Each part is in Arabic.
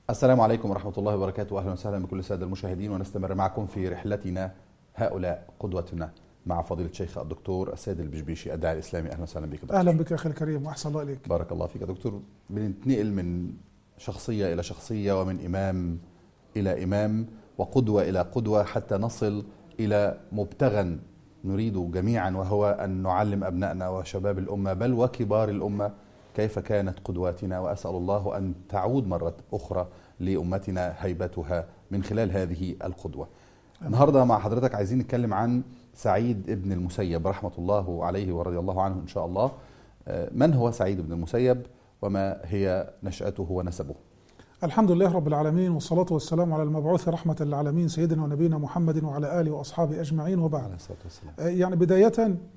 السلام عليكم ورحمة الله وبركاته. أهلا وسهلا بكل السادة المشاهدين، ونستمر معكم في رحلتنا هؤلاء قدوتنا مع فضيلة الشيخ الدكتور السيد البشبيشي الداعي الإسلامي. أهلا وسهلا بك دكتور. أهلا بك أخي الكريم وأحسن الله إليك. بارك الله فيك دكتور. بننتقل من شخصية إلى شخصية، ومن إمام إلى إمام، وقدوة إلى قدوة، حتى نصل إلى مبتغى نريد جميعا، وهو أن نعلم أبنائنا وشباب الأمة بل وكبار الأمة كيف كانت قدواتنا. وأسأل الله أن تعود مرة أخرى لأمتنا هيبتها من خلال هذه القدوة. النهاردة مع حضرتك عايزين نتكلم عن سعيد ابن المسيب رحمة الله عليه ورضي الله عنه إن شاء الله. من هو سعيد ابن المسيب وما هي نشأته ونسبه؟ الحمد لله رب العالمين، والصلاة والسلام على المبعوث رحمة للعالمين سيدنا ونبينا محمد وعلى آله وأصحابه أجمعين، وبعد. يعني بداية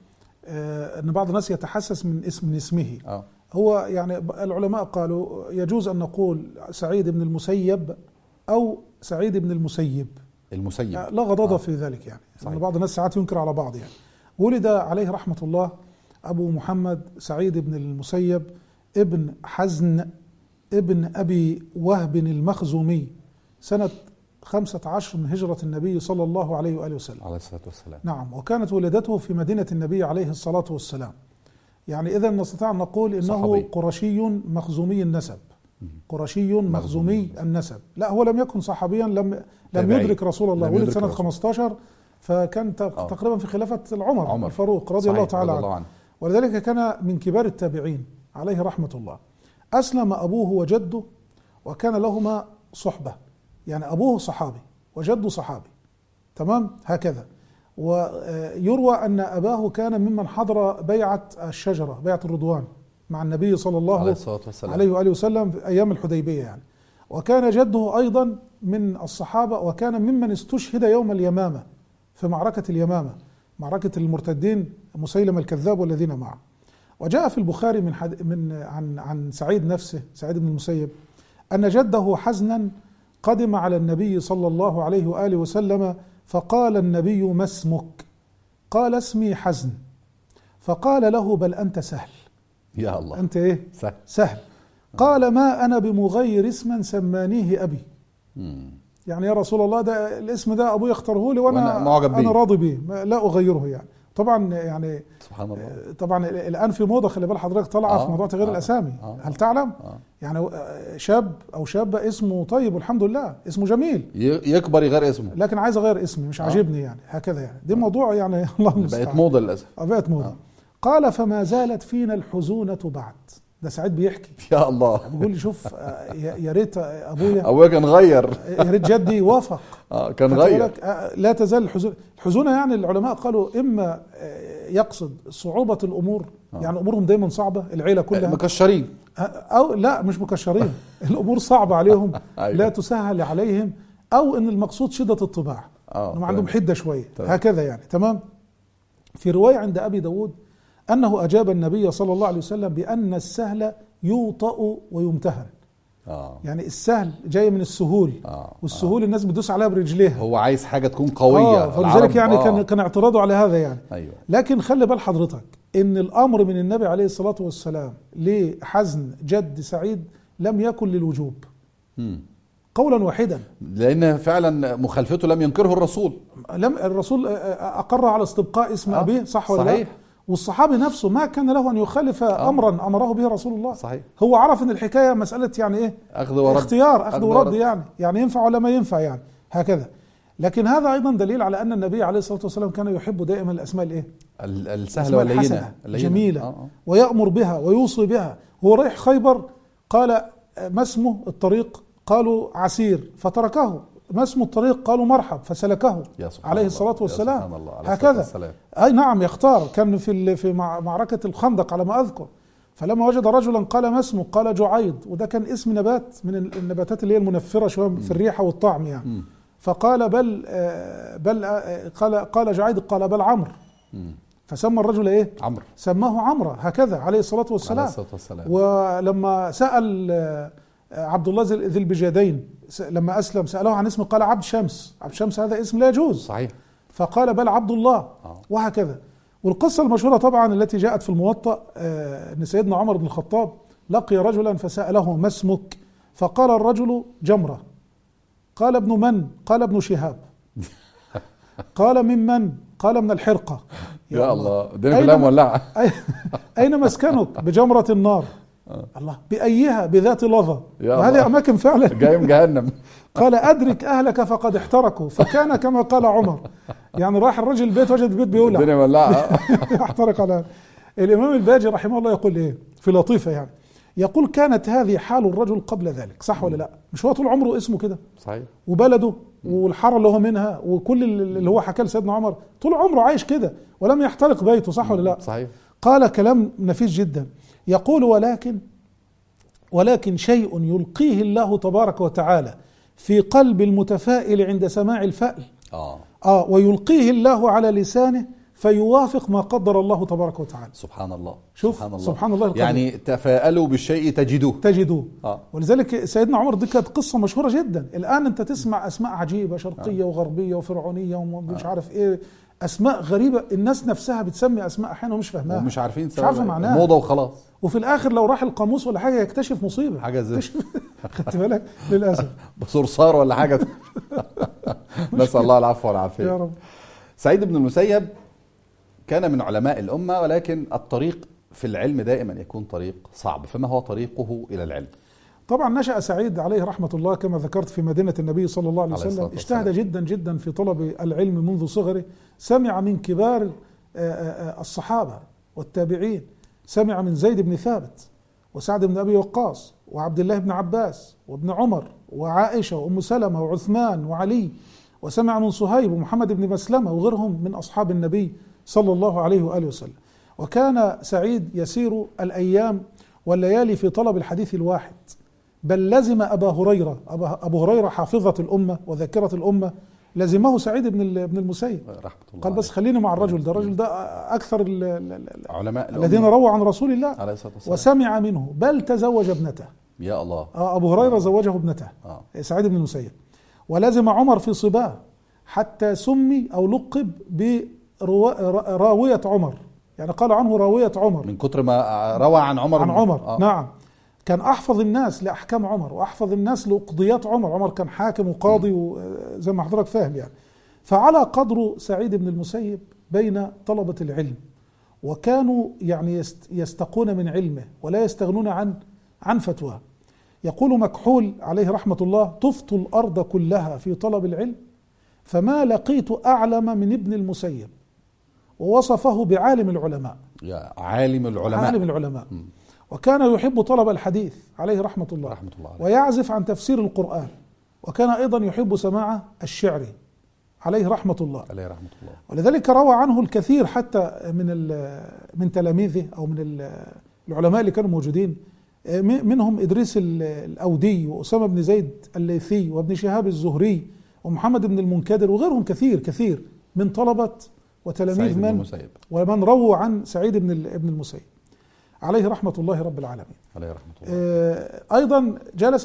أن بعض الناس يتحسس من اسمه. هو يعني العلماء قالوا يجوز أن نقول سعيد بن المسيب أو سعيد بن المسيب. لا غضاضة في ذلك، يعني أن بعض الناس ساعات ينكر على بعض. يعني ولد عليه رحمة الله أبو محمد سعيد بن المسيب ابن حزن ابن أبي وهب المخزومي سنة 15 من هجرة النبي صلى الله عليه وآله وسلم عليه الصلاة والسلام. نعم، وكانت ولادته في مدينة النبي عليه الصلاة والسلام. يعني إذا نستطيع أن نقول إنه صحابي. قرشي مخزومي النسب، قرشي مخزومي النسب. لا، هو لم يكن صحابيا، لم يدرك رسول الله، ولد سنة 15، فكان تقريبا في خلافة عمر الفاروق رضي الله تعالى عنه، ولذلك كان من كبار التابعين عليه رحمة الله. أسلم أبوه وجده، وكان لهما صحبة، يعني أبوه صحابي وجده صحابي، تمام هكذا. ويروى أن أباه كان ممن حضر بيعة الشجرة، بيعة الرضوان مع النبي صلى الله عليه وآله وسلم في أيام الحديبية يعني. وكان جده أيضا من الصحابة، وكان ممن استشهد يوم اليمامة في معركة اليمامة، معركة المرتدين مسيلمة الكذاب والذين معه. وجاء في البخاري عن سعيد نفسه، سعيد بن المسيب، أن جده حزنا قدم على النبي صلى الله عليه وآله وسلم، فقال النبي: ما اسمك؟ قال: اسمي حزن. فقال له: بل أنت سهل. يا الله، أنت إيه؟ سهل. قال: ما أنا بمغير اسما سمانيه أبي. يعني يا رسول الله، ده الاسم ده أبوي اختاره لي وأنا راضي به، لا أغيره. يعني طبعا، يعني سبحان الله، طبعا الآن في موضة، خلي بال حضرتك، طالعة في موضوع تغيير الأسامي. هل تعلم؟ يعني شاب أو شابة اسمه طيب والحمد لله، اسمه جميل، يكبر يغير اسمه، لكن عايز أغير اسمي، مش عاجبني، يعني هكذا. يعني دي موضوع، يعني الله المستعان، بقت موضة للأسف. بقت موضة. قال: فما زالت فينا الحزونة بعد. ده سعيد بيحكي، يا الله، بيقول لي: شوف، يا ريت أبويا كان غير، يا ريت جدي وافق، كان غير. لا تزال الحزونة. يعني العلماء قالوا إما يقصد صعوبة الأمور، يعني أمورهم دايما صعبة، العيلة كلها مكشرين، أو لا مش مكشرين الأمور صعبة عليهم، لا تسهل عليهم، أو إن المقصود شدة الطباع، إنهم عندهم حدة شوية، هكذا يعني. تمام. في رواية عند أبي داود أنه أجاب النبي صلى الله عليه وسلم بأن السهل يوطأ ويمتهن. يعني السهل جاي من السهول، والسهول الناس بتدوس عليها برجليها، هو عايز حاجة تكون قوية، فلذلك يعني كان اعتراضه على هذا يعني. أيوة. لكن خلي بال حضرتك إن الأمر من النبي عليه الصلاة والسلام لحزن جد سعيد لم يكن للوجوب قولا واحدا، لأن فعلا مخالفته لم ينكره الرسول. الرسول أقر على استبقاء اسم أبيه، صح ولا لا؟ والصحابي نفسه ما كان له أن يخالف أمرا أمره به رسول الله. صحيح. هو عرف أن الحكاية مسألة يعني إيه؟ أخذ ورد، اختيار، أخذ ورد، يعني ينفع ولا ما ينفع، يعني هكذا. لكن هذا أيضا دليل على أن النبي عليه الصلاة والسلام كان يحب دائما الأسماء الإيه؟ السهلة واللينة، جميلة، ويأمر بها ويوصي بها. هو رايح خيبر، قال: ما اسمه الطريق؟ قالوا: عسير، فتركه. ما اسم الطريق؟ قالوا: مرحب، فسلكه عليه الصلاة والسلام. هكذا، أي نعم، يختار. كان في معركة الخندق على ما أذكر، فلما وجد رجلا قال: ما اسمه؟ قال: جعيد، وده كان اسم نبات من النباتات اللي هي المنفرة شوية في الريحة والطعم يعني. فقال: بل قال جعيد، قال: بل عمرو. فسمى الرجل ايه؟ عمرو، سماه عمرو، هكذا عليه الصلاة والسلام. ولما سأل عبد الله ذي البجادين لما أسلم، سأله عن اسمه، قال: عبد شمس. عبد شمس هذا اسم لا يجوز، صحيح. فقال: بل عبد الله. وهكذا. والقصة المشهورة طبعا التي جاءت في الموطأ، أن سيدنا عمر بن الخطاب لقي رجلا فسأله: ما اسمك؟ فقال الرجل: جمرة. قال: ابن من؟ قال: ابن شهاب. قال: من؟ قال: من الحرقة. يا الله، الدنيا كلها مولعة. أين مسكنك؟ بجمرة النار. الله، بأيها؟ بذات لظى. وهذه أماكن فعلا جاي من جهنم. قال: أدرك أهلك فقد احترقوا. فكان كما قال عمر، يعني راح الرجل البيت وجد البيت بيولع، الدنيا مولعة. احترق على. الإمام الباجي رحمه الله يقول إيه في لطيفة، يعني يقول: كانت هذه حال الرجل قبل ذلك. صح ولا لا؟ مش هو طول عمره اسمه كده؟ صحيح. وبلده والحارة اللي هو منها وكل اللي هو حكى لسيدنا عمر طول عمره عايش كده ولم يحترق بيته. صح ولا لا؟ صحيح. قال كلام نفيس جدا، يقول: ولكن شيء يلقيه الله تبارك وتعالى في قلب المتفائل عند سماع الفأل ويلقيه الله على لسانه فيوافق ما قدر الله تبارك وتعالى. سبحان الله. شوف سبحان الله يعني تفاءلوا بالشيء تجدوه. ولذلك سيدنا عمر دي كانت قصة مشهورة جدا. الآن أنت تسمع أسماء عجيبة، شرقية وغربية وفرعونية ومش عارف إيه، أسماء غريبة. الناس نفسها بتسمي أسماء أحيانا ومش فاهماها ومش عارفين، مش عارفة معناها، موضة وخلاص. وفي الآخر لو راح القاموس ولا حاجة يكتشف مصيبة، حاجة زي خدت بالك؟ للأسف بصرصار ولا حاجة. نسأل الله العفو والعافية يا رب. سعيد بن المسيب كان من علماء الأمة، ولكن الطريق في العلم دائما يكون طريق صعب. فما هو طريقه إلى العلم؟ طبعا نشأ سعيد عليه رحمة الله كما ذكرت في مدينة النبي صلى الله عليه وسلم. اجتهد جدا جدا في طلب العلم منذ صغره. سمع من كبار الصحابة والتابعين، سمع من زيد بن ثابت وسعد بن أبي وقاص وعبد الله بن عباس وابن عمر وعائشة وأم سلمة وعثمان وعلي، وسمع من صهيب ومحمد بن مسلمة وغيرهم من أصحاب النبي صلى الله عليه وآله وسلم. وكان سعيد يسير الأيام والليالي في طلب الحديث الواحد، بل لزم أبا هريرة. أبو هريرة حافظة الأمة وذاكرة الأمة، لزمه سعيد بن المسيب. قال: بس خليني مع الرجل ده، الرجل ده أكثر علماء الذين رووا عن رسول الله عليه الصلاة والسلام. وسمع منه، بل تزوج ابنته. يا الله. أبو هريرة زوجه ابنته سعيد بن المسيب. ولزم عمر في صباه حتى سمي أو لقب براوية عمر، يعني قال عنه راوية عمر من كتر ما روى عن عمر. نعم. كان أحفظ الناس لأحكام عمر وأحفظ الناس لأقضيات عمر. عمر كان حاكم وقاضي زي ما حضرتك فاهم يعني. فعلى قدر سعيد بن المسيب بين طلبة العلم، وكانوا يعني يستقون من علمه ولا يستغنون عن فتواه. يقول مكحول عليه رحمة الله: طفت الأرض كلها في طلب العلم فما لقيت أعلم من ابن المسيب. ووصفه بعالم العلماء. يا عالم العلماء. وكان يحب طلب الحديث عليه رحمة الله ويعزف عن تفسير القرآن، وكان أيضا يحب سماع الشعر عليه رحمة الله. ولذلك روى عنه الكثير حتى من تلاميذه أو من العلماء اللي كانوا موجودين، منهم إدريس الأودي وأسامة بن زيد الليثي وابن شهاب الزهري ومحمد بن المنكدر وغيرهم كثير من طلبة وتلاميذ ومن رووا عن سعيد بن المسيب عليه رحمة الله رب العالمين. عليه رحمة الله. أيضا جلس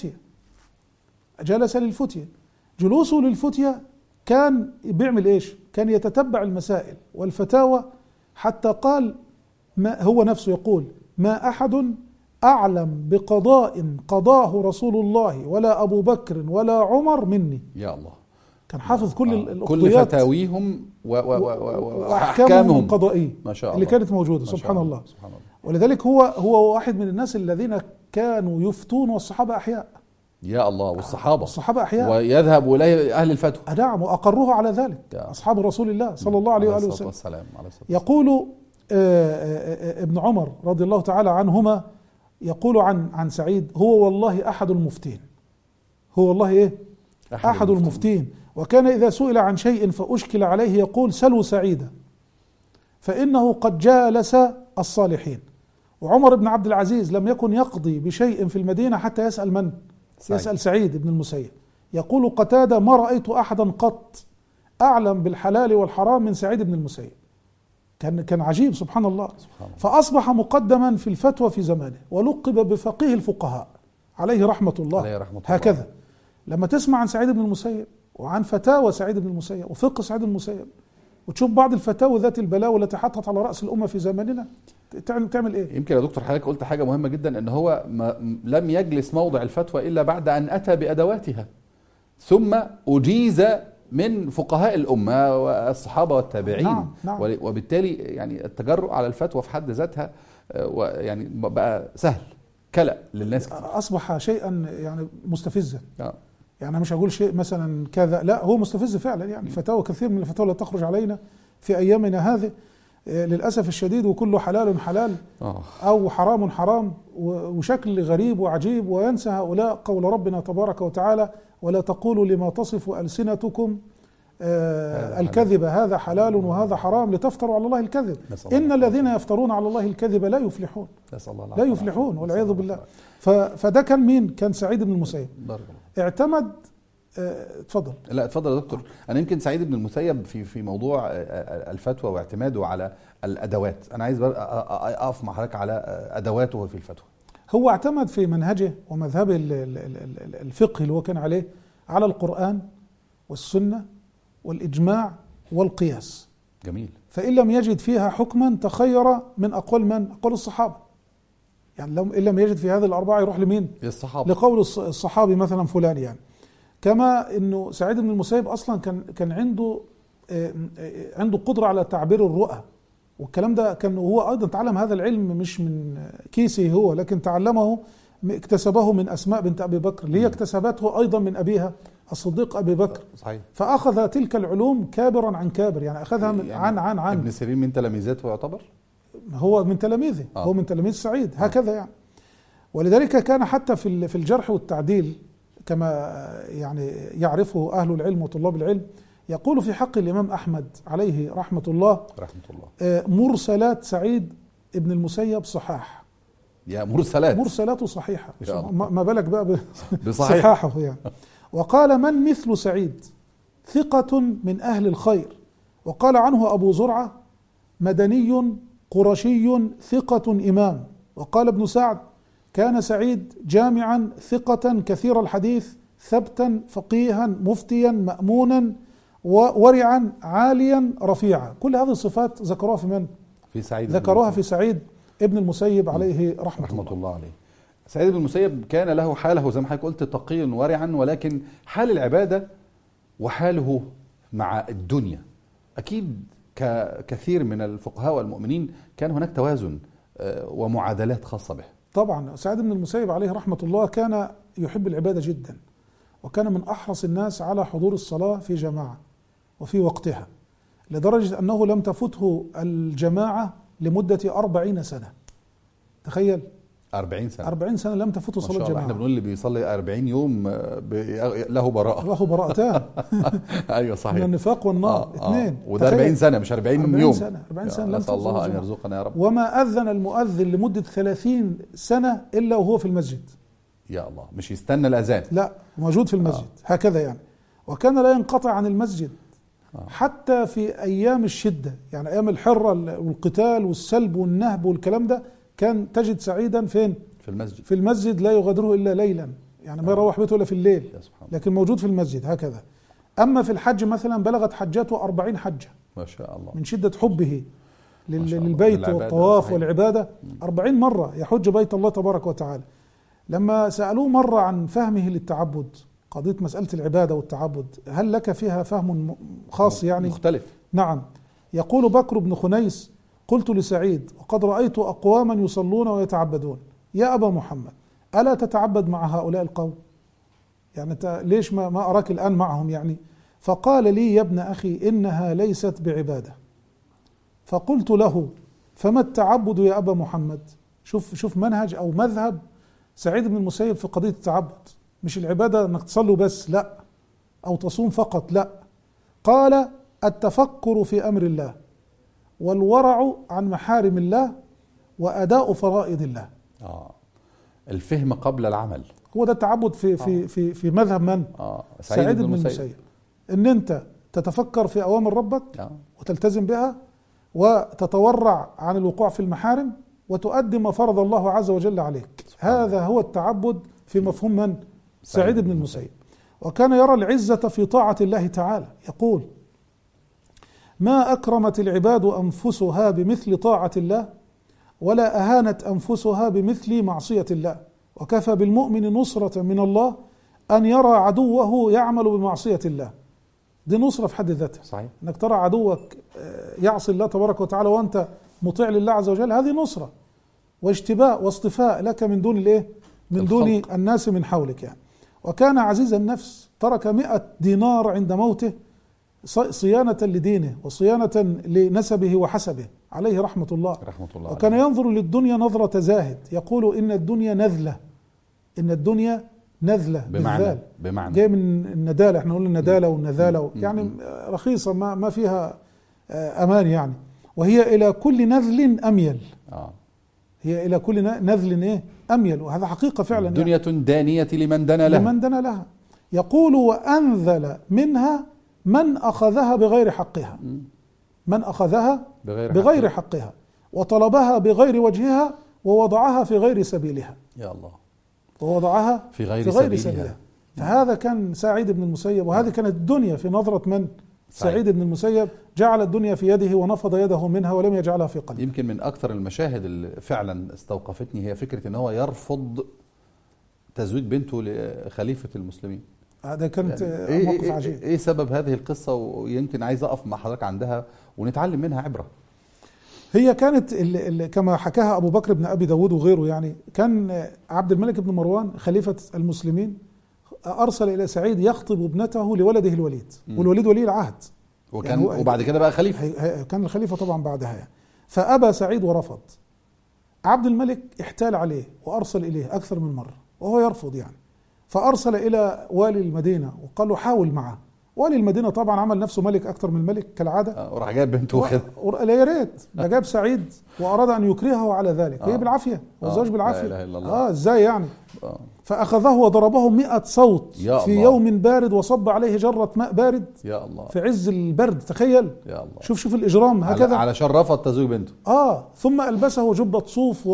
للفتية. جلوسه للفتية كان بيعمل إيش؟ كان يتتبع المسائل والفتاوى، حتى قال ما هو نفسه يقول: ما أحد أعلم بقضاء قضاه رسول الله ولا أبو بكر ولا عمر مني. يا الله. كان حافظ كل فتاويهم وأحكامهم القضائية ما شاء الله اللي كانت موجودة. سبحان الله. ولذلك هو واحد من الناس الذين كانوا يفتون والصحابة أحياء. يا الله. والصحابة أحياء ويذهب إليه أهل الفتوى. نعم، وأقروه على ذلك أصحاب رسول الله صلى الله عليه وآله وسلم. يقول ابن عمر رضي الله تعالى عنهما، يقول عن سعيد: هو والله أحد المفتين. هو والله إيه؟ أحد المفتين. وكان إذا سئل عن شيء فأشكل عليه يقول: سلوا سعيدا فإنه قد جالس الصالحين. وعمر بن عبد العزيز لم يكن يقضي بشيء في المدينة حتى يسأل من؟ يسأل سعيد بن المسيب. يقول قتادة: ما رأيت أحدا قط أعلم بالحلال والحرام من سعيد بن المسيب. كان عجيب سبحان الله. فأصبح مقدما في الفتوى في زمانه، ولقب بفقيه الفقهاء عليه رحمة الله. هكذا لما تسمع عن سعيد بن المسيب وعن فتاوى سعيد بن المسيب وفقه سعيد بن المسيب، وتشوف بعض الفتاوى ذات البلاوة التي حطت على رأس الأمة في زماننا، تعمل ايه؟ يمكن يا دكتور حضرتك قلت حاجة مهمة جدا، ان هو لم يجلس موضع الفتوى الا بعد ان اتى بادواتها، ثم اجيز من فقهاء الامة والصحابة والتابعين. نعم. وبالتالي يعني التجرؤ على الفتوى في حد ذاتها يعني بقى سهل كلا للناس كتير. اصبح شيئا يعني مستفزا. يعني مش هقول شيء مثلا كذا، لا هو مستفز فعلا. يعني فتاوى كثير من الفتاوى التي تخرج علينا في ايامنا هذه للاسف الشديد، وكله حلال حلال او حرام حرام، وشكل غريب وعجيب. وينسى هؤلاء قول ربنا تبارك وتعالى: ولا تقولوا لما تصف ألسنتكم الكذب هذا حلال وهذا حرام لتفتروا على الله الكذب إن الذين يفترون على الله الكذب لا يفلحون. لا يفلحون والعياذ بالله. فده كان مين؟ كان سعيد بن المسيب. اعتمد. اتفضل. لا اتفضل يا دكتور. انا يمكن سعيد بن المسيب في موضوع الفتوى واعتماده على الادوات، انا عايز اقف مع حضرتك على ادواته في الفتوى. هو اعتمد في منهجه ومذهبه الفقهي اللي هو كان عليه على القرآن والسنة والإجماع والقياس. جميل. فإن لم يجد فيها حكما تخير من أقوال من؟ أقوال الصحابة. يعني إن لم يجد في هذه الأربعة يروح لمين؟ للصحابة. لقول الصحابي مثلا فلان. يعني كما إنه سعيد بن المسيب أصلا كان عنده قدرة على تعبير الرؤى، والكلام ده كان هو أيضا تعلم هذا العلم مش من كيسه هو، لكن تعلمه اكتسبه من أسماء بنت أبي بكر، اللي هي اكتسبته أيضا من أبيها الصديق أبي بكر. صحيح. فأخذ تلك العلوم كابرا عن كابر، يعني أخذها من يعني عن ابن سيرين من تلاميذاته يعتبر؟ هو من تلاميذه. هو من تلاميذ سعيد. هكذا يعني. ولذلك كان حتى في الجرح والتعديل كما يعني يعرفه أهل العلم وطلاب العلم، يقول في حق الإمام أحمد عليه رحمة الله مرسلات سعيد ابن المسيب صحاح. يا مرسلاته صحيحة، ما بالك بقى بصحاحه يعني. وقال: من مثل سعيد ثقة من أهل الخير. وقال عنه أبو زرعة: مدني قرشي ثقة إمام. وقال ابن سعد: كان سعيد جامعا ثقة كثير الحديث ثبتا فقيها مفتيا مأمونا ورعا عاليا رفيعا. كل هذه الصفات ذكروها في من؟ في سعيد. ذكروها في سعيد ابن المسيب عليه رحمة الله عليه. سعيد بن المسيب كان له حاله زي ما حضرتك قلت، تقي ورعا، ولكن حال العبادة وحاله مع الدنيا أكيد ككثير من الفقهاء والمؤمنين كان هناك توازن ومعادلات خاصة به. طبعا سعيد بن المسيب عليه رحمة الله كان يحب العبادة جدا، وكان من أحرص الناس على حضور الصلاة في جماعة وفي وقتها، لدرجة أنه لم تفته الجماعة لمدة 40 سنة. تخيل 40 سنة. 40 سنة لم تفته صلاة جماعة. احنا بنقول اللي بيصلي 40 يوم له براءة. له براءتان. ايوه صحيح. من النفاق والنار. اثنين. وده 40 سنة مش 40 يوم. 40 سنة لم نسأل الله أن يرزقنا يا رب. وما أذن المؤذن لمدة 30 سنة إلا وهو في المسجد. يا الله، مش يستنى الأذان. لا، موجود في المسجد. هكذا يعني. وكان لا ينقطع عن المسجد حتى في أيام الشدة، يعني أيام الحرة والقتال والسلب والنهب والكلام ده، كان تجد سعيدا فين؟ في المسجد لا يغادره إلا ليلا، يعني ما يروح بيته إلا في الليل، لكن موجود في المسجد هكذا. أما في الحج مثلا بلغت حجاته 40 حجة ما شاء الله، من شدة حبه للبيت والطواف والعبادة. 40 مرة يحج بيت الله تبارك وتعالى. لما سألوه مرة عن فهمه للتعبد، قضية مسألة العبادة والتعبد، هل لك فيها فهم خاص يعني مختلف؟ نعم. يقول بكر بن خنيس: قلت لسعيد: وقد رأيت أقواما يصلون ويتعبدون، يا أبا محمد ألا تتعبد مع هؤلاء القوم؟ يعني ليش ما أراك الآن معهم يعني؟ فقال لي: يا ابن أخي إنها ليست بعبادة. فقلت له: فما التعبد يا أبا محمد؟ شوف منهج أو مذهب سعيد بن المسيب في قضية التعبد. مش العبادة انك تصلي بس، لا، او تصوم فقط، لا. قال: التفكر في امر الله، والورع عن محارم الله، واداء فرائض الله. الفهم قبل العمل، هو ده التعبد في مذهب من؟ سعيد بن المسيب. ان انت تتفكر في اوامر ربك وتلتزم بها، وتتورع عن الوقوع في المحارم، وتؤدي ما فرض الله عز وجل عليك. هذا هو التعبد في مفهوم من؟ سعيد بن المسيب. وكان يرى العزة في طاعة الله تعالى. يقول: ما أكرمت العباد أنفسها بمثل طاعة الله، ولا أهانت أنفسها بمثل معصية الله، وكفى بالمؤمن نصرة من الله أن يرى عدوه يعمل بمعصية الله. دي نصرة في حد ذاتها. صحيح. أنك ترى عدوك يعصي الله تبارك وتعالى وأنت مطيع لله عز وجل، هذه نصرة واجتباء واصطفاء لك من دون الإيه؟ من دون الناس من حولك يعني. وكان عزيز النفس، ترك 100 دينار عند موته صيانة لدينه وصيانة لنسبه وحسبه عليه رحمة الله. وكان ينظر للدنيا نظرة زاهد، يقول إن الدنيا نذلة، إن الدنيا نذلة بمعنى جاي من الندالة، احنا نقول الندالة والنذالة يعني رخيصة ما فيها أمان يعني. وهي إلى كل نذل أميل. هي إلى كل نذل إيه؟ أميل، وهذا حقيقة فعلا. دنيا يعني دانية لمن دنا لها. يقول وأنذل منها من أخذها بغير حقها، من أخذها بغير حقها وطلبها بغير وجهها ووضعها في غير سبيلها. يا الله. ووضعها في غير سبيلها. فهذا كان سعيد بن المسيب، وهذه كانت الدنيا في نظرة من؟ سعيد بن المسيب. جعل الدنيا في يده ونفض يده منها ولم يجعلها في قلبه. يمكن من أكثر المشاهد اللي فعلا استوقفتني هي فكرة أنه هو يرفض تزويج بنته لخليفة المسلمين. هذا كانت يعني موقف عجيب. إيه سبب هذه القصة؟ ويمكن عايز أقف مع حضرتك عندها ونتعلم منها عبرة. هي كانت كما حكاها أبو بكر بن أبي داود وغيره يعني. كان عبد الملك بن مروان خليفة المسلمين أرسل إلى سعيد يخطب ابنته لولده الوليد، والوليد ولي العهد وكان يعني وبعد كده بقى خليفة، كان الخليفة طبعا بعدها يعني. فأبى سعيد ورفض. عبد الملك احتال عليه وأرسل إليه أكثر من مرة وهو يرفض يعني. فأرسل إلى والي المدينة وقال له حاول معه. والي المدينة طبعا عمل نفسه ملك أكثر من الملك كالعادة، وراح جايب بنته وخد. لا يا ريت، ده جاب سعيد وأراد أن يكرهه على ذلك. هي بالعافية والزوج بالعافية. لا إله إلا الله. إزاي يعني؟ فأخذه وضربه 100 صوت في يوم بارد وصب عليه جرة ماء بارد يا الله في عز البرد. تخيل يا الله. شوف الإجرام هكذا علشان رفض تزويج بنته. ثم ألبسه جبة صوف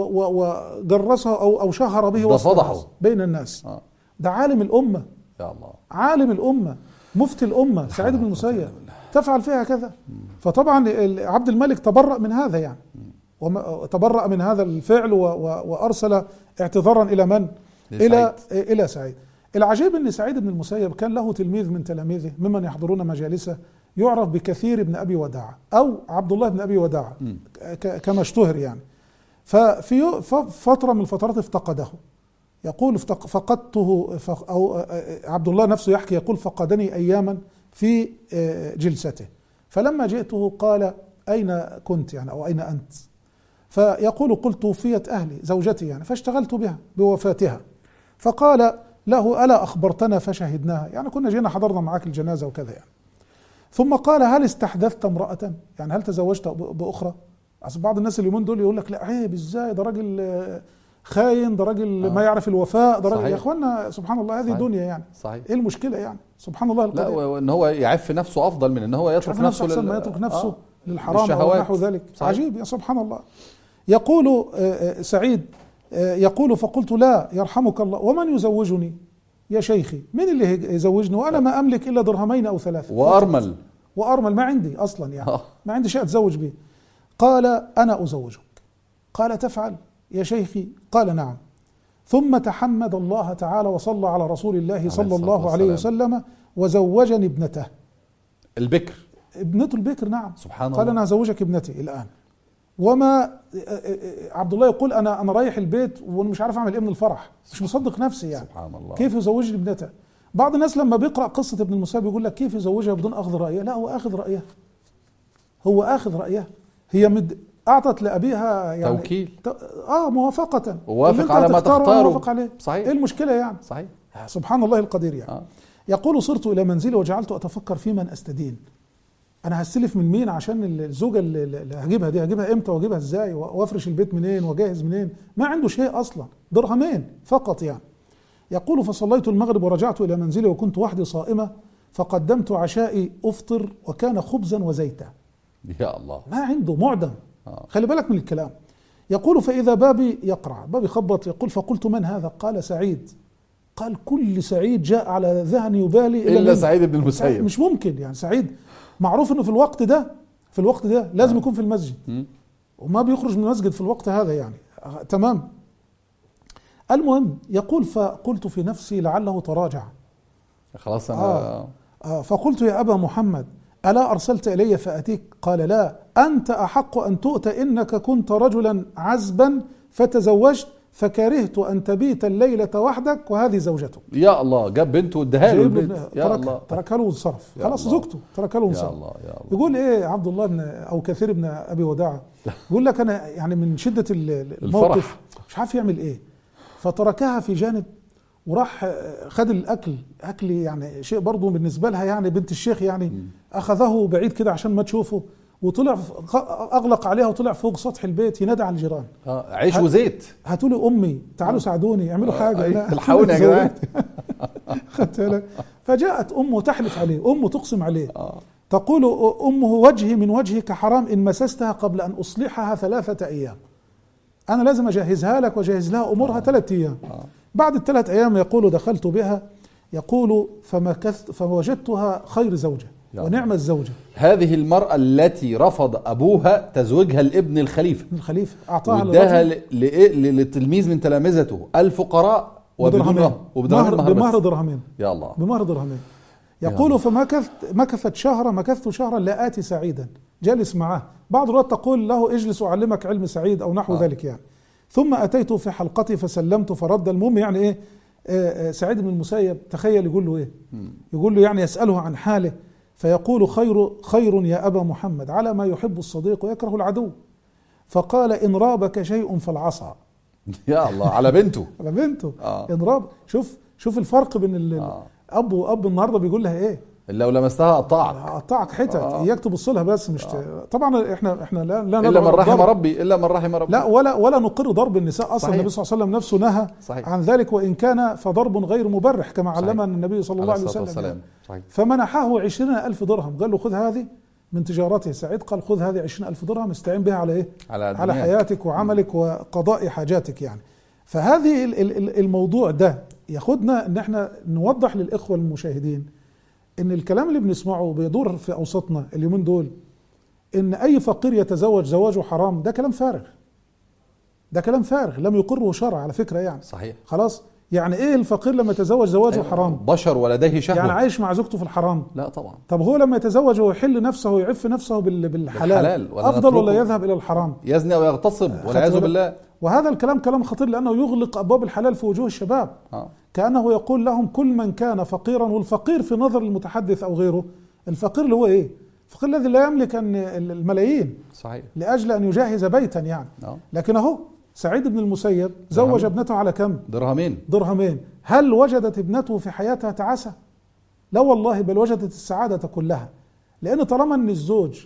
وجرسه أو شهر به وفضحه بين الناس. ده عالم الأمة يا الله، عالم الأمة، مفتي الأمة سعيد بن المسيب، تفعل فيها كذا. فطبعا عبد الملك تبرأ من هذا يعني، وتبرأ من هذا الفعل وأرسل اعتذارا إلى من؟ إلى سعيد. العجيب أن سعيد بن المسيب كان له تلميذ من تلاميذه ممن يحضرون مجالسه يعرف بكثير بن أبي وداعة أو عبد الله بن أبي وداعة كما اشتهر يعني. ففي فترة من الفترات افتقده، يقول فقدته، أو عبد الله نفسه يحكي يقول فقدني أياما في جلسته، فلما جئته قال أين كنت يعني أو أين أنت؟ فيقول قلت توفيت أهلي زوجتي يعني فاشتغلت بها بوفاتها. فقال له ألا أخبرتنا فشهدناها، يعني كنا جينا حضرنا معاك الجنازة وكذا يعني. ثم قال هل استحدثت امرأة، يعني هل تزوجت بأخرى؟ بعض الناس اليومين دول يقول لك لا عيب ازاي، ده راجل خاين، ده راجل ما يعرف الوفاء، ده راجل. يا اخوانا سبحان الله هذه دنيا يعني. صحيح. ايه المشكلة يعني؟ سبحان الله القدير. لا وان هو يعف نفسه افضل من ان هو يترك نفسه احسن ما يترك نفسه للحرام او نحو ذلك. صحيح. عجيب يا سبحان الله. يقول سعيد يقول فقلت لا يرحمك الله ومن يزوجني يا شيخي، من اللي يزوجني وانا ما املك الا درهمين او 3 وارمل ما عندي اصلا يعني ما عندي شيء اتزوج به. قال انا ازوجك. قال تفعل يا شيخي؟ قال نعم. ثم تحمد الله تعالى وصلى على رسول الله صلى الله عليه وسلم وزوجني ابنته البكر، ابنته البكر. نعم سبحان الله. قال انا هزوجك ابنتي الان. وما عبد الله يقول انا رايح البيت وانا مش عارف اعمل ايه من الفرح، مش مصدق نفسي يعني. سبحان الله. كيف يزوجني ابنته؟ بعض الناس لما بيقرأ قصة ابن المسيب يقول لك كيف يزوجها بدون اخذ رأيه؟ لا، هو اخذ رأيها، هو اخذ رأيها. هي اعطت لابيها يعني توكيل موافقة، ووافق على ما تختاره، موافق عليه. صحيح. ايه المشكلة يعني؟ صحيح. سبحان الله القدير يعني. يقول صرت الى منزلي وجعلت اتفكر في من استدين، انا هستلف من مين عشان الزوجة اللي هجيبها دي، هجيبها امتى واجيبها ازاي وافرش البيت منين واجهز منين؟ ما عنده شيء اصلا، درهمين فقط يعني. يقول فصليت المغرب ورجعت الى منزلي وكنت وحدي صائمة، فقدمت عشائي افطر وكان خبزا وزيتا. يا الله، ما عنده، معدم. خلي بالك من الكلام. يقول فإذا بابي يقرع، بابي خبط. يقول فقلت من هذا؟ قال سعيد. قال كل سعيد جاء على ذهن يبالي إلا سعيد بن المسيب. مش ممكن يعني. سعيد معروف انه في الوقت ده لازم يكون في المسجد، وما بيخرج من المسجد في الوقت هذا يعني. تمام. المهم يقول فقلت في نفسي لعله تراجع. خلاص أنا فقلت يا أبا محمد ألا أرسلت إلي فأتيك؟ قال لا، أنت أحق أن تؤتى، إنك كنت رجلا عزبا فتزوجت فكرهت أن تبيت الليلة وحدك وهذه زوجته. يا الله، جاب بنته واداها له البيت. يا الله، تركها له وانصرف، خلاص زوجته تركها له وانصرف. يا الله يا الله. يقول ايه عبد الله بن او كثير بن ابي وداعه، يقول لك انا يعني من شده الموقف مش عارف يعمل ايه، فتركها في جانب وراح خد الاكل، اكل يعني شيء برضه بالنسبه لها يعني بنت الشيخ يعني، اخذه بعيد كده عشان ما تشوفه، وطلع اغلق عليها وطلع فوق سطح البيت ينادي على الجيران عيش وزيت، هاتوا لي امي، تعالوا ساعدوني اعملوا حاجه، الحقوني يا جماعه. خدت بالك؟ فجاءت امه تحلف عليه، امه تقسم عليه، تقول امه وجهي من وجهك حرام ان مسستها قبل ان اصلحها 3 أيام. انا لازم اجهزها لك واجهز لها امورها 3 أيام. بعد ال3 أيام يقول دخلت بها، يقول فمكثت فوجدتها خير زوجة ونعم الزوجة. هذه المرأة التي رفض أبوها تزوجها الابن الخليفة، أعطاها واداها لتلميذ من تلامذته الفقراء بمهر درهمين. يا الله، بمهر درهمين. يقول فمكثت شهرا، مكثت شهرا لا آتي سعيدا، جالس معه. بعض الروايات تقول له اجلس أعلمك علم سعيد أو نحو ذلك يعني. ثم أتيت في حلقتي فسلمت فرد. المهم يعني إيه، سعيد بن المسيب تخيل يقول له إيه، يقول له يعني يسأله عن حاله، فيقول خير يا أبا محمد على ما يحب الصديق ويكره العدو. فقال إن رابك شيء فالعصا. يا الله، على بنته على بنته. إن راب، شوف الفرق بين الأب وأب. النهارده بيقول لها إيه، لو لمستها أقطعك حتت. إياك تبص لها بس، مش طبعا احنا لا إلا من رحم ربي، إلا من رحم ربي. لا ولا نقر ضرب النساء اصلا. النبي صلى الله عليه وسلم نفسه نهى عن ذلك، وان كان فضرب غير مبرح كما علمنا النبي صلى الله عليه وسلم. فمنحه 20,000 درهم، قال له خذ هذه من تجارته. سعيد قال خذ هذه 20,000 درهم استعين بها على ايه؟ على حياتك وعملك وقضاء حاجاتك يعني. فهذه الموضوع ده ياخدنا ان احنا نوضح للاخوه المشاهدين ان الكلام اللي بنسمعه بيدور في اوسطنا اليومين دول ان اي فقير يتزوج زواجه حرام، ده كلام فارغ. ده كلام فارغ لم يقره شرع على فكرة يعني. صحيح. خلاص، يعني ايه الفقير لما يتزوج زواجه حرام؟ بشر ولديه شهوة، يعني عايش مع زوجته في الحرام؟ لا طبعا. طب هو لما يتزوج ويحل نفسه ويعف نفسه بالحلال افضل ولا يذهب الى الحرام؟ يزني ويغتصب والعياذ بالله. وهذا الكلام كلام خطير، لانه يغلق ابواب الحلال في وجوه الشباب. كانه يقول لهم كل من كان فقيرا، والفقير في نظر المتحدث او غيره، الفقير اللي هو ايه؟ الفقير الذي لا يملك الملايين. صحيح. لاجل ان يجهز بيتا يعني. لكن اهو سعيد بن المسيب زوج ابنته على كم؟ درهمين. هل وجدت ابنته في حياتها تعاسة؟ لا والله، بل وجدت السعادة كلها. لأن طالما أن الزوج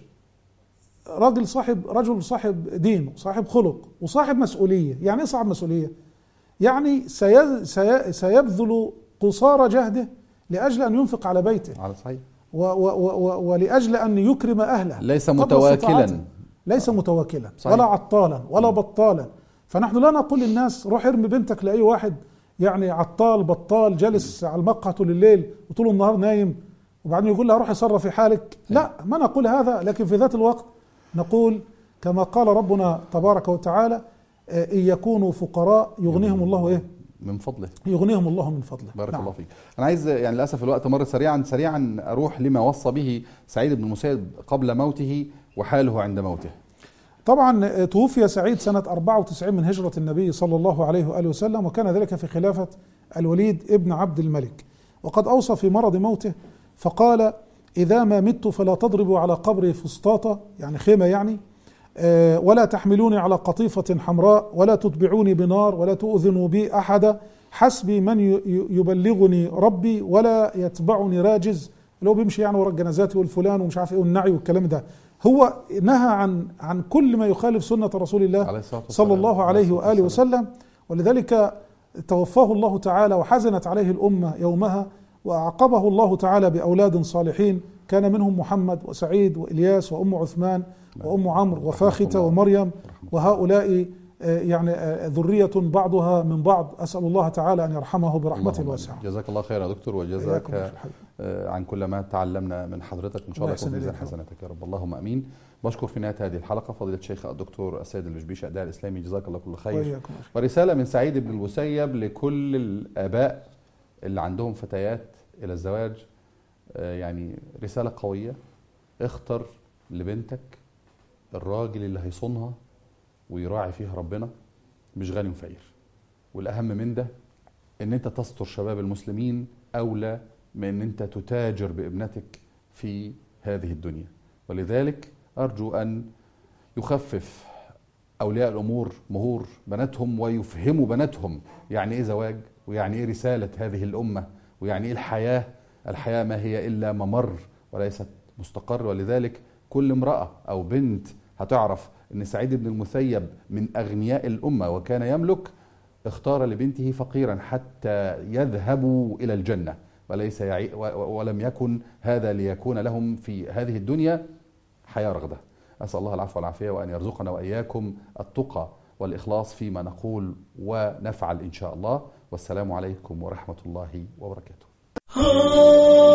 رجل صاحب دين وصاحب خلق وصاحب مسؤولية. يعني إيه صاحب مسؤولية؟ يعني سيبذل قصارى جهده لأجل أن ينفق على بيته. على صحيح. ولأجل أن يكرم أهله. ليس متواكلا. ليس متواكلا ولا عطالا ولا بطالا. فنحن لا نقول للناس روح ارمي بنتك لأي واحد يعني عطال بطال جالس على المقهى طول الليل وطول النهار نايم، وبعدين يقول لها روح اتصرف في حالك. لا، ما نقول هذا. لكن في ذات الوقت نقول كما قال ربنا تبارك وتعالى إن يكونوا فقراء يغنيهم الله إيه؟ من فضله. يغنيهم الله من فضله. بارك الله فيك. أنا عايز يعني للأسف الوقت مر سريعا أروح لما وصى به سعيد بن المسيب قبل موته وحاله عند موته. طبعا توفي سعيد سنة 94 من هجرة النبي صلى الله عليه وآله وسلم، وكان ذلك في خلافة الوليد ابن عبد الملك. وقد أوصى في مرض موته فقال إذا ما مت فلا تضربوا على قبري فسطاطا، يعني خيمة يعني، ولا تحملوني على قطيفة حمراء ولا تتبعوني بنار ولا تؤذنوا بي أحدا، حسبي من يبلغني ربي ولا يتبعني راجز، لو بيمشي يعني ورا الجنازات والفلان ومش عارف ايه والنعي والكلام ده. هو نهى عن كل ما يخالف سنة رسول الله صلى الله عليه وآله وسلم. ولذلك توفاه الله تعالى وحزنت عليه الأمة يومها، وأعقبه الله تعالى بأولاد صالحين كان منهم محمد وسعيد وإلياس وأم عثمان وأم عمرو وفاختة ومريم، وهؤلاء يعني ذرية بعضها من بعض. أسأل الله تعالى أن يرحمه برحمته الواسعة. جزاك الله خير يا دكتور، وجزاك عن كل ما تعلمنا من حضرتك، إن شاء الله يكون في ميزان حسناتك يا رب، اللهم أمين. بشكر في نهاية هذه الحلقة فضيلة الشيخ الدكتور السيد البشبيشي الداعي الإسلامي، جزاك الله كل خير. ورسالة من سعيد بن المسيب لكل الآباء اللي عندهم فتيات إلى الزواج، يعني رسالة قوية: اختر لبنتك الراجل اللي هيصونها ويراعي فيها ربنا، مش غني وفقير. والأهم من ده ان انت تستر شباب المسلمين أولى من ان انت تتاجر بابنتك في هذه الدنيا. ولذلك أرجو أن يخفف أولياء الأمور مهور بناتهم ويفهموا بناتهم يعني إيه زواج، ويعني إيه رسالة هذه الأمة، ويعني إيه الحياة. الحياة ما هي إلا ممر وليست مستقر. ولذلك كل امرأة أو بنت هتعرف أن سعيد بن المسيب من أغنياء الأمة وكان يملك، اختار لبنته فقيرا حتى يذهبوا إلى الجنة، ولم يكن هذا ليكون لهم في هذه الدنيا حياة رغدة. أسأل الله العفو والعافية، وأن يرزقنا وإياكم التقى والإخلاص فيما نقول ونفعل إن شاء الله. والسلام عليكم ورحمة الله وبركاته.